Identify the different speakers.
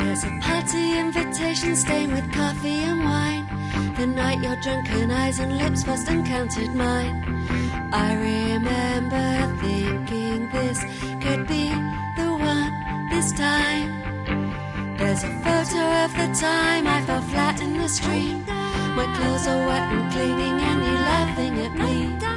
Speaker 1: There's a party invitation stained with coffee and wine. The night your drunken eyes and lips first encountered mine. I remember thinking this could be the one this time. There's a photo of the time I fell flat in the stream. My clothes are wet and clinging and you laughing at me.